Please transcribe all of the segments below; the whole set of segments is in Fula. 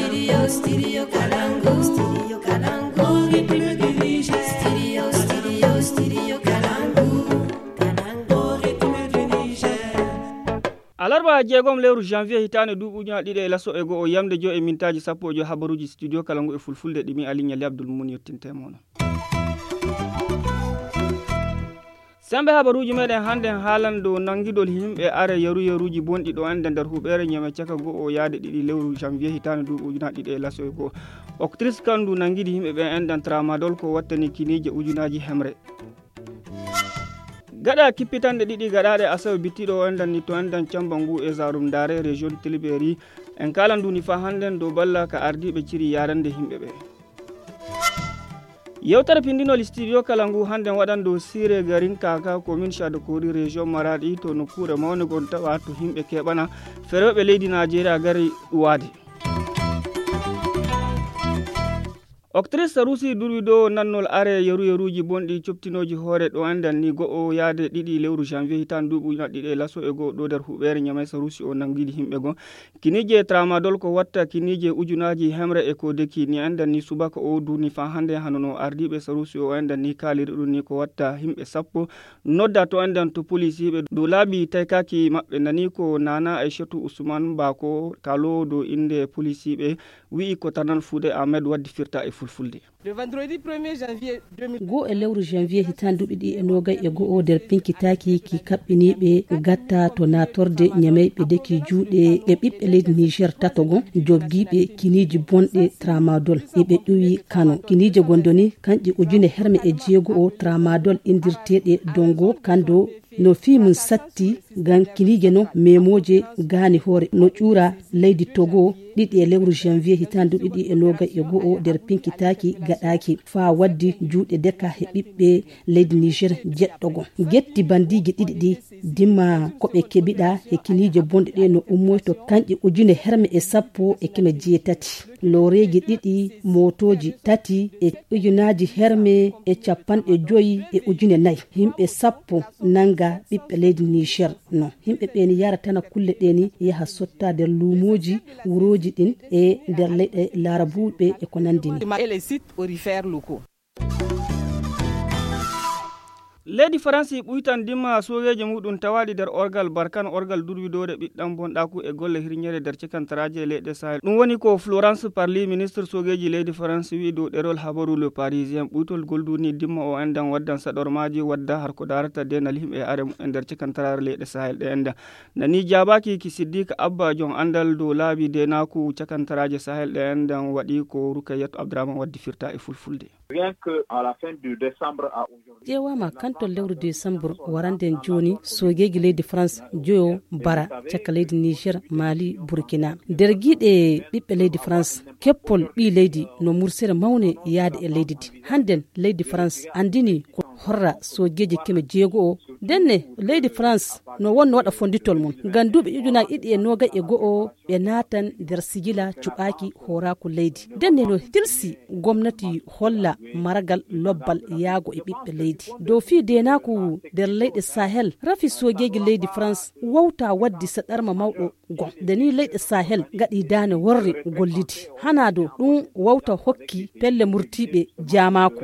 Studio Kalangu. Studio Kalangu. Studio Kalangu. Alarba jeegom lewru janvier hitane duuɓu ujuna ɗiɗi e lasso e go o yamde jo e mintaji sappo e jo habaruji studio Kalangu e fulfulde ɗimi alignali Abdoul Mouni yettintemo non. Sembe habaruji meɗen hande haalan dow nanguidol himɓe are yeruji bonɗi ɗo ande nder huɓere ñame caka go o yaade ɗiɗi lewru janvier hitane duuɓu ujuna ɗiɗi e lasso e go octrice kandu nanguidi himɓe ɓe endan tramadol ko wattani kinije ujunaji hemre. Gada kippitande ɗiɗi gaɗaɗe asawe bittiɗo o endan ni to endan cambangu e zarum dare région Tiliberi en kala nduni fa handen dow balla ka ardiɓe ciri yarande himɓe ɓe. Yewtere pindinol studio Kalangu handen waɗando sire garin kaka commune Chadokori région Maradi to nokkure mawne gon tawa to himɓe keɓana feroɓe leydi Nigeria gari ɗuwade. Octrice Sarusi durwi do nannol are yeruji bonɗi coptinoji hoore ɗo andan ni go'o yaade ɗiɗi lewru janvier hitan duuɓu ɗiɗi e lasso e go ɗo nder huɓere ñamay Sarusi o nanguidi himɓe go kinije tramadol ko watta kinije ujunaji hemre e ko deki ni andan ni subaka o duni fa hande hanono ardiɓe Sarusi o andan ni kaliri ɗum ni ko watta himɓe sappo nodda to andan to police yiɓe dow laabi taykaki maɓɓe nani ko Nana Aishatou Ousmane Bako kalo do inde police yiɓe wi'i ko Tanal Foude Ahmed waddi firta e fulfulde. Le vendredi 1er janvier 2000 go e lewru janvier hitan duɓi ɗi e nogay e go o nder pinkitaki ki kaɓɓiniɓe gatta to natorde ñameyɓe deki juuɗe e ɓiɓɓe leydi Niger tatogon jobgiɓe kiniji bonɗe tramadol eɓe ƴuwi Kano kinije gondoni kanƴe ujune herme e jeego o tramadol indirteɗe dongo kando no fimun satti gan kinije no memoje gani hoore no ƴuura leydi Togo ɗiɗi e lewru janvier hitan duɓi ɗi e nogay e go o nder pinkitaki gaɗaki fa waddi juuɗe deka he ɓiɓɓe leydi Niger jeɗɗogo getti bandiji ɗiɗi ɗi dimma koɓe keɓiɗa e kinije bonɗe ɗe no ummoyto kanƴe ujune herme e sappo e keme jeetati loreji ɗiɗi motoji tati e ujunaji herme e capanɗe joyi e ujune nayyi himɓe sappo nanga ɓiɓɓe leydi Niger no himɓe ɓeni yara tana kulle ɗeni yaha sotta nder lumoji wuroji ɗin e nder leyɗe larabuɓe e ko nandi ni. Leydi France ɓuytan dimma sogeje muɗum tawaɗi nder orgal barkan orgal durwidore ɓiɗɗam bonɗaku e golle hirñere nder cikantaraje leyɗe Sahel ɗum woni ko Florence Parly ministre sogeji leydi France wi dow ɗerol habaru Le Parisien ɓuytol golduni dimma o endan waddan saɗormaji wadda har ko darata denal himɓe are e nder cikantarare leyɗe Sahel ɗe endan nani jabaki ki Siddique Abba jon andal dow laabi denaku cakantaraje Sahel ɗe endan waɗi ko Rukayat Abdraman waddi firta e fulfulde. Rien que à la fin de décembre à aujourd'hui. ƴewama kanto lewru décembre waranden joni sogeji leydi France joyo bara cakka leydi Niger Mali Burkina nder guiɗe ɓiɓɓe leydi France keppol ɓi leydi no mursere mawne yaade e leydi di handen leydi France andini ko horra sogeji keme jeego o denne leydi France no wonno waɗa fonditol mum ngam duuɓi ujunaji ɗiɗi e nogay e go'o ɓe natan nder sigila cuɓaki horaku leydi denne no tirsi gomnati holla maragal lobbal yaago e ɓiɓɓe leydi dow fi denaku nder leyɗe Sahel rafi sogeji leydi France wawta waddi saɗarma mawɗo gon deni leyɗe Sahel gaɗi dane worre gollidi hana do ɗum wawta hokki pelle murtiɓe jamako.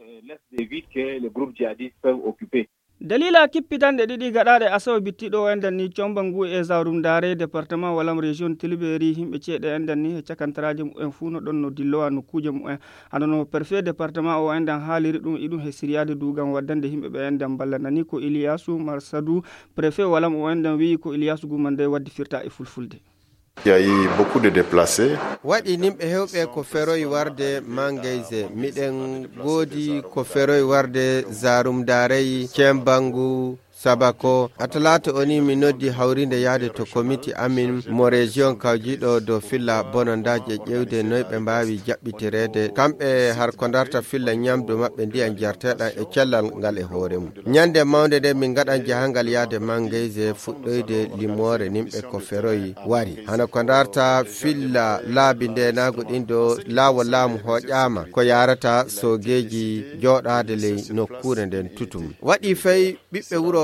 Dalila kippitande ɗiɗi gaɗaɗe asawe bittiɗo endan ni combangu e zarum dare département walam région Tiliberi himɓe ceeɗe endan ni e cakantaraji mu'en fuu no ɗon no dillowa nokkuje mu'en hanono préfet département o endan haaliri ɗum iɗum he siriyade dugam waddande himɓe ɓe endan balla nani ko Iliyasu Marsadou préfet walam o endan wi ko Iliyasu Gumande waddi firta e fulfulde. Il y a eu beaucoup de déplacés. Waɗi nimɓe hewɓe ko feroy warde Mangayse miɗen goodi ko feroy warde Zarum Darey Cembangu Sabako atalata oni mi noddi hawrinde yaade to committee amin mo région kawjiɗo do filla bonondaje ƴewde noy ɓe mbawi jaɓɓitirede kamɓe har ko darta filla ñamdu maɓɓe ndiyan jarteɗan e cellal ngal e hoore mum ñande mawde nde min gaɗan jahangal yaade Mangayse fuɗɗoyde limore nimɓe ko feroyi wari hana ko darta filla laabi ndenago ɗin do lawol laamu hoƴama ko yarata sogeji joɗade ley nokkure nden tutum waɗi fay ɓiɓɓe wuro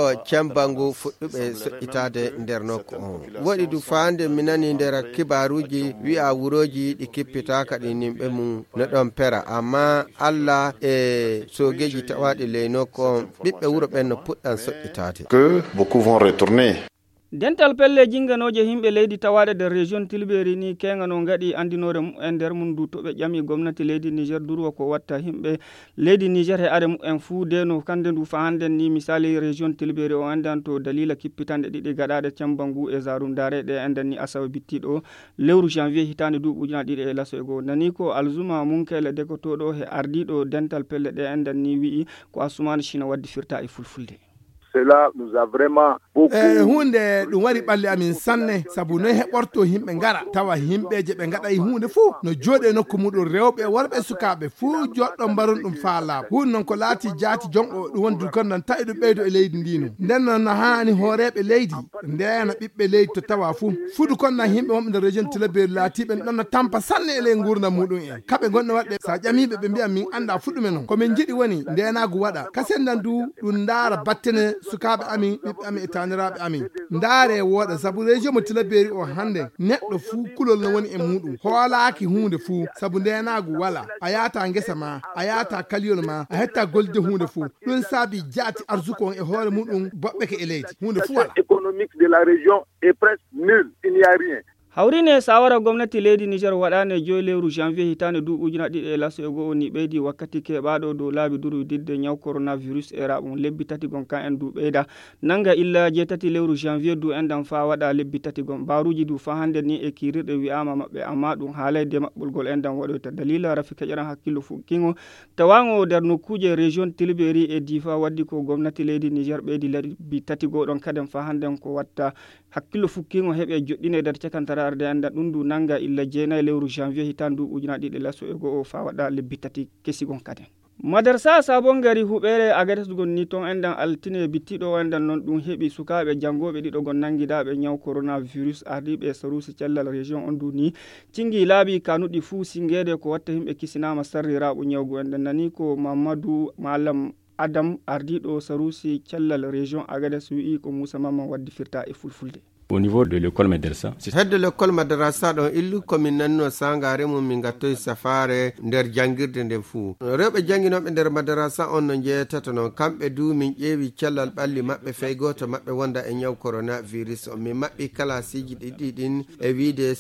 ko cembangu fuɗɗuɓe soƴƴitade nder nokku on woɗi du fande minani nder kibaruji wi'a wuroji ɗi kippita kadi nimɓe mum no ɗon pera amma Allah e sogeji tawaɗi ley nokku on ɓiɓɓe wuro ɓen no puɗɗan soƴƴitade que beaucoup vont retourner. dental pelle jinganoje himɓe leydi tawaɗe nder région tilberi ni kenga no gaɗi andinore mumen nder mum du to ɓe ƴami gomnati leydi Niger durwa ko watta himɓe leydi Niger he are mumen fuu deno kande ndu fa handen ni misali région tilberi o andan to dalila kippitande ɗiɗi gaɗaɗe Cambangu e Zarum Dare ɗe andan ni asawe bittiɗo lewru janvier hitande du ujuna ɗiɗi e laso e goo nani ko Alzuma Munkele dekotoɗo he ardiɗo dental pelle ɗe andan ni wi'i ko Asumani China waddi firta e fulfulde. Cela nous a vraiment beaucoup hunde ɗum wari ɓalli amin sanne sabu no heɓorto himɓe ngara tawa himɓeje ɓe gaɗa hunde fuu no jooɗe nokku muɗum rewɓe worɓe sukaɓe fuu joɗɗo mbaron ɗum fa laaɓa hunde noon ko laati jaati jonɗo ɗum woni kon non tawi ɗum ɓeydo e leydi ndino nden noon no hani hooreɓe leydi ndeyana ɓiɓɓe leydi to tawa fuu fuɗu kon na himɓe wonɓe nder région Tilaberi laatiɓe ɗon no tampa sanne e ley gurdam muɗum en kaɓe gonno waɗɓe sa ƴamiɓe ɓe mbiya min anda fuɗɗumen noon komin jiiɗi woni ndenagu waɗa kasendan du ɗum ndaara battene sukaɓe amin ɓiɓɓe amin e taniraɓe amin ndaare wooɗa sabu région mo Tilaberi o hande neɗɗo fuu kulol no woni e muɗum hoolaki hunde fuu sabu ndenagu wala a yata ngesa ma a yata kaliyol ma a hetta golde hunde fuu ɗum saabi jaati arsuko on e hoore muɗum boɓɓe ke e leydi hunde fuu wala économique de la région est presque nul, il n'y a rien. hawrine sawara gomnati leydi Niger waɗane 2 lewru janvier hitande du ujuna ɗiɗi e laso e goo ni ɓeydi wakkati keɓaɗo dow laabi durudidde ñaw coronavirus e raɓum lebbi tati gon kan en du ɓeyda nanga illa 7 lewru janvier du endan fa waɗa lebbi tati gon baruji du fa hande ni e kirirɗe wi'ama maɓɓe amma ɗum haalayde maɓɓolgol endan waɗoyta dalila rafi keƴaran hakkillo fuɗɗingo tawango nder nokkuje région Tilberi e Difa waddi ko gomnati leydi Niger ɓeydi lebbi tati goɗon kaden fa handen ko watta hakkillo fukkingo heɓe joɗɗine nder cakantara arde anda ɗum du nanga illa 9 lewru janvier hitandu ujuna ɗiɗi laso e goo fa waɗa lebbi tati kesigon kaden madarsa sabon gari huɓere Agades gon ni ton endan altine bittiɗo endan non ɗum heɓi sukaɓe jangoɓe ɗiɗo gon nangidaɓe ñaw coronavirus ardiɓe sarusi cellal région on du ni cingi laaɓi kanuɗi fuu singede ko watta himɓe kisinama sarriraɓo ñawgu enɗen nani ko Mamadou Malam Adam ardiɗo sarusi cellal région Agades wi'i ko Moussa Mamman waddi firta e fulfulde. Au niveau de l'école madrasa hedde l'école madrasa ɗon illu komin nanno sangare mum min gattoy safare nder jangirde nden fuu rewɓe janginoɓe nder madrasa on no jeeytata noon kamɓe du min ƴeewi cellal ɓalli maɓɓe fey goto maɓɓe wonda e ñaw coronavirus on min maɓɓi kalasiji ɗiɗi ɗin e wiide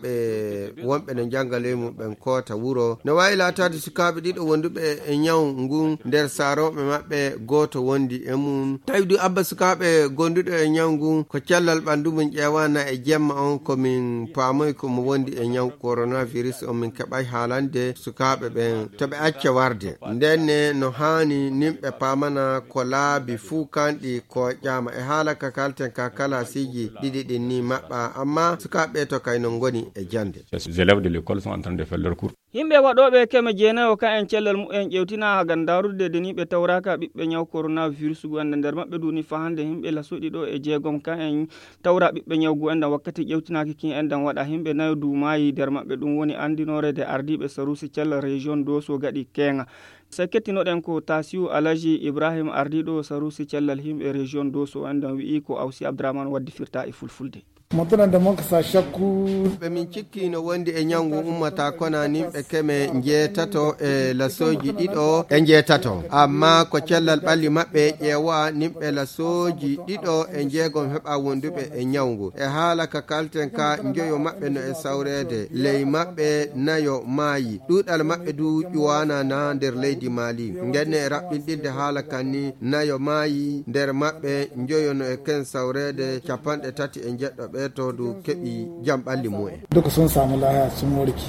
sukaɓe wonɓe no jangale mum ɓen koota wuro no wawi latade sukaɓe ɗiɗo wonduɓe e ñaw ngun nder saroɓe maɓɓe goto wondi e mum tawi du abba sukaɓe gonduɗo e ñaw ngun ko cellal ɓandu min ƴewana e jemma on komin paamoy komo wondi e ñaw coronavirus on min keɓay haalande sukaɓe ɓen to ɓe acca warde ndenne no hani nimɓe paamana ko laabi fuu kanɗi ko ƴama e haala ka kalten ka kala siji ɗiɗi ɗin ni maɓɓa amma sukaɓe to kay no goni e jande. Les élèves de l'école sont en train de faire leur cours. Himɓe waɗoɓe keme jeenayo ka en cellal mumen ƴewtina ha gandarude de ni ɓe tawraka ɓiɓɓe ñaw coronavirus gu anda nder maɓɓe duni fa hande himɓe lasoɗi ɗo e jeegom ka en tawra ɓiɓɓe ñawgu endan wakkati ƴewtinaki kin endan waɗa himɓe nayo du maayi nder maɓɓe ɗum woni andinore de ardiɓe sarusi cellal région Dosso gaɗi kenga sa kettinoɗen ko Tasiu Alaji Ibrahim ardiɗo sarusi cellal himɓe région Dosso endan wi'i ko Awsi Abdraman waddi firta e fulfulde. Montana da monka sa shakku be min cikki no wondi e nyangu ummata kona nimɓe keme jeetato e lasoji ɗiɗo e jeetato amma ko cellal ɓalli maɓɓe ƴeewa nimɓe lasoji ɗiɗo e jeegom heɓa wonduɓe e nyangu e haala ka kalten ka njoyo maɓɓe no e sawrede ley maɓɓe nayo maayi ɗuɗal maɓɓe du ƴuwana na nder leydi Mali ndenne e raɓɓinɗinde haala kanni nayo maayi nder maɓɓe njoyo no e ken sawrede 30 e jeɗɗo to du keɓi jam ɓalli mu'en duka sun samu lahiya sun warki.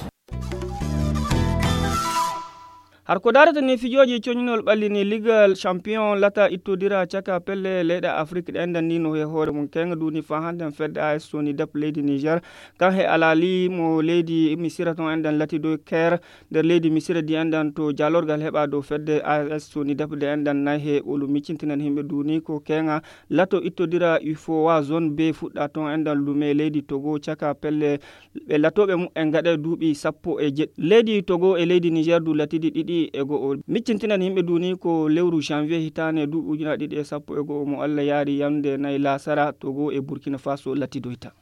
har ko darata ni fijoji coñinol ɓallini ligal champion lata ittodira caka pelle leyɗe afrique ɗe endan ni no he hoore mum kenga duni fa handen fedde AS SONIDEP leydi niger kan he alali mo leydi misira ton endan lati dow ker nder leydi misira di endan to jalorgal heɓa dow fedde AS SONIDEP de endan nayi he ɓolu miccintinen himɓe duni ko kenga lato ittodira UFOA zone B fuɗɗa ton endan lume leydi Togo caka pelle ɓe latoɓe mum en gaɗe duuɓi 17 leydi Togo e leydi niger du latidi ɗiɗi o miccintinan himɓe duni ko lewru janvier hitane duuɓi ujuna ɗiɗi e sappo e go'o mo Allah yaari yamde nayi lasara Togo e Burkina Faso latidoyta.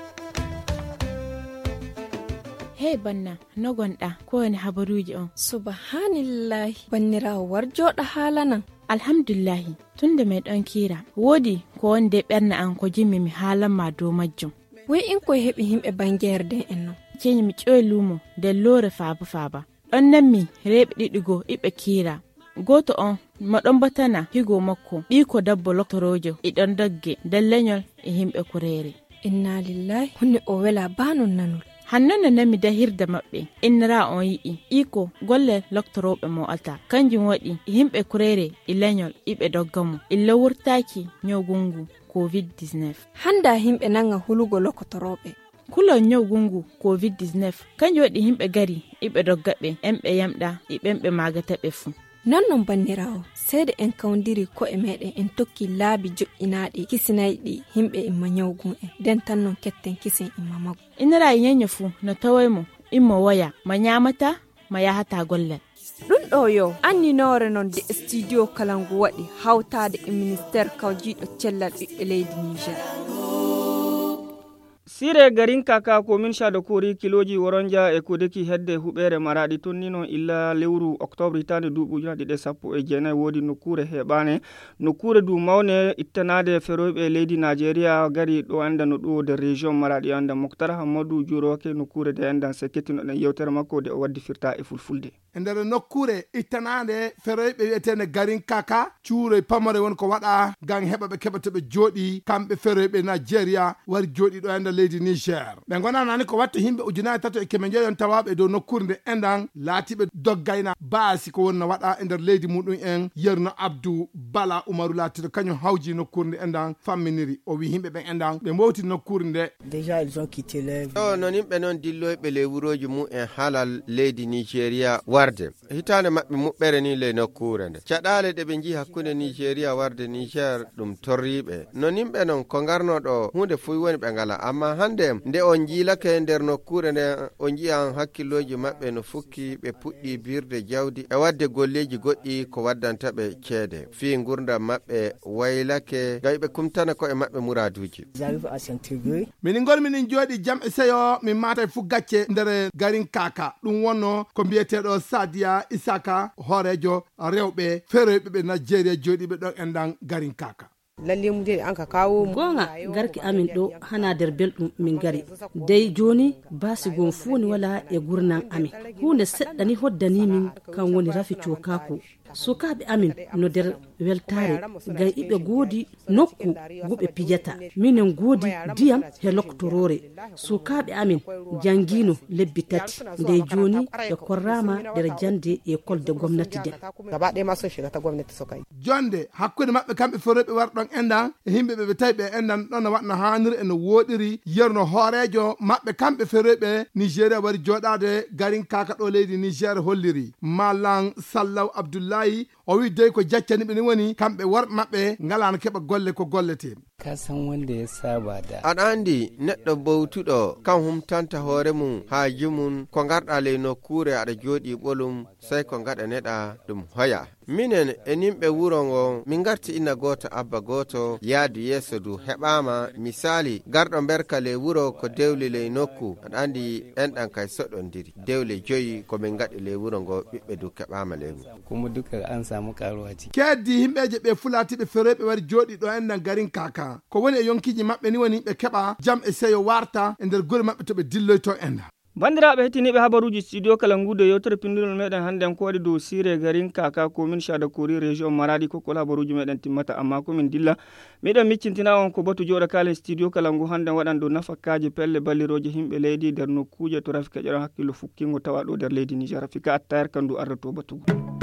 Hey banna no gonɗa ko woni habaruji on? Subhanallahi bannirawo war joɗa hala nan. Alhamdulillahi tunda mai ɗon kira wodi ko wonde ɓerna an ko jimmi mi haalan ma dow majjum. Wai in ko heɓi himɓe bangere den en no. Keni mi ƴoyi lumo nden lore faba ɗon nammi reɓe ɗiɗigo iɓe kira. Goto on mo ɗon batana higo makko ɓiko dabbo loktorojo iɗon dogge nden lenyol e himɓe kurere. Inna lillahi hunde o wela banon nanol. Hannone nami da hirda maɓɓe innira on yi'i iko golle loktoroɓe mo alta kanjum waɗi himɓe kurere e lenyol iɓe doggamo illa wurtaki nyogungu covid-19. Handa himɓe nanga hulugo lokotoroɓe. Kulon nyogungu covid-19 kanjum waɗi himɓe gari iɓe doggaɓe emɓe yamɗa iɓemɓe magataɓe fu. Non bannirawo seede en kawdiri ko e meɗen en tokki laabi joƴƴinaɗi kisinayɗi himɓe imma nyawgun en den tan non ketten kisin imma mago. Inara yenya fu no tawaymo immo waya ma nyamata ma yahata gollal. Ɗum ɗo yo anninore non de studio Kalangu waɗi hawtade e ministére kawjiɗo cellal ɓiɓɓe leydi Niger. Sire garin kaka komin sha da kori kiloji waronja e kodeki hedde hubere maradi tonnino illa lewru octobre hitande duuɓi ujuna ɗiɗi sappo e jeenayi wodi nokkure heɓane nokkure du mawne ittanade feroyɓe leydi Nigeria gari ɗo anda no ɗo de région maradi anda Moktar Hamadou Juroke nokkure de andan se kettinoɗen yewtere makko de o waddi firta e fulfulde. E nder nokkure ittanade feroyɓe wiyetene garin kaka cuuroy pamare won ko waɗa gan heɓa ɓe keɓa toɓe jooɗi kamɓe feroyɓe Nigeria wari jooɗi ɗo enda leydi Niger. Ɓe gonanani ko watta himɓe ujunnaje tato e keme jeeyon tawaɓe dow nokkure nde endan laatiɓe doggayna baasi ko wonna waɗa e nder leydi muɗum en Yerno Abdou Bala Umaru laatiɗo kañum hawji nokkure nde endan famminiri o wi himɓe ɓen endan ɓe mowti nokkure nde. Déjà ils ont quitté les. Non yimɓe non dilloyɓe le wuroji mu en halal leydi Nigeria warde hitande maɓɓe muɓɓere ni le nokkure nde caɗale ɗe ɓe jii hakkunde Nigeria warde Niger ɗum torriɓe non yimɓe non ko garnoɗo hunde fuy woni ɓe ngala amma hande nde on jiilake nder nokkure nde on jiyan hakkilloji maɓɓe no fukki ɓe puɗɗi birde jawdi e wadde golleji goɗɗi ko waddanta ɓe ceede fi gurdam maɓɓe waylake gam ɓe kumtana ko e maɓɓe muraduji. Minin gol minin jooɗi jam e seyo min mata fu gacce nder garin kaka ɗum wonno ko mbiyeteɗo Sadia Isaka horejo rewɓe feroyɓe ɓe Nigeria jooɗiɓe ɗon endan garin kaka. lalle mu dai an ka kawo mu gonga garki amin do hana der belɗum min gari dai joni basi gon funi wala e gurnan amin hunde seddani hoddani min kan woni rafi cokako sukaɓe amin no der weltare gam iɓe goodi nokku guɓe pijata minen goodi diyam he loktorore sukaɓe amin jangino lebbi tati nde joni ɓe korrama der jande école de gomnati den jonde hakkude mabɓe kamɓe feroɓe warɗon endan e himɓe ɓe tawi ɓe endan ɗon no watno hanir eno woɗiri yerno hoorejo mabɓe kamɓe feroɓe Nigeria wari joɗade garin kaka ɗo leydi Niger holliri Malang Sallaw Abdullahi o wi dey ko jaccani ɓe ni woni kamɓe worɓe maɓɓe ngalano keɓa golle ko gollete ka san wanda ya saba da aɗa andi neɗɗo bowtuɗo kan humtanta hoore mum haaji mum ko garɗa ley nokkure aɗa jooɗi ɓolum sey ko gaɗaneɗa ɗum hoya minen e nimɓe wuro ngo min garti inna goto abba goto yaadu yeeso du heɓama misali garɗo berka ley wuro ko dewli ley nokku aɗa andi enɗan kay soɗodiri dewle joyi komin gaɗi ley wuro ngo ɓiɓɓe du keɓama ley mum kuma duka an samu karuwa ciki keddi himɓeje ɓe fulatiɓe feroɓe wari jooɗi ɗo enɗan garin kaka ko woni e yonkiji maɓɓe ni woni ɓe keɓa jam e seyo warta e nder gure maɓɓe to ɓe dilloyto enɗan bandiraɓe hettiniɓe habaruji studio kalangude yewtere pindulol meɗen hannde ko waɗi dow sire garin kaka komin Chada Kori région Maradi kokol habaruji meɗen timmata amma komin dilla miɗen miccintina on ko batu joɗa kala studio kalangu hannde waɗan dow nafakaji pelle balliroje himɓe leydi nder nokkuje to rafi keƴeɗon hakkillo fukkingo tawa ɗo nder leydi Niger fika attayar kandu arda to batugo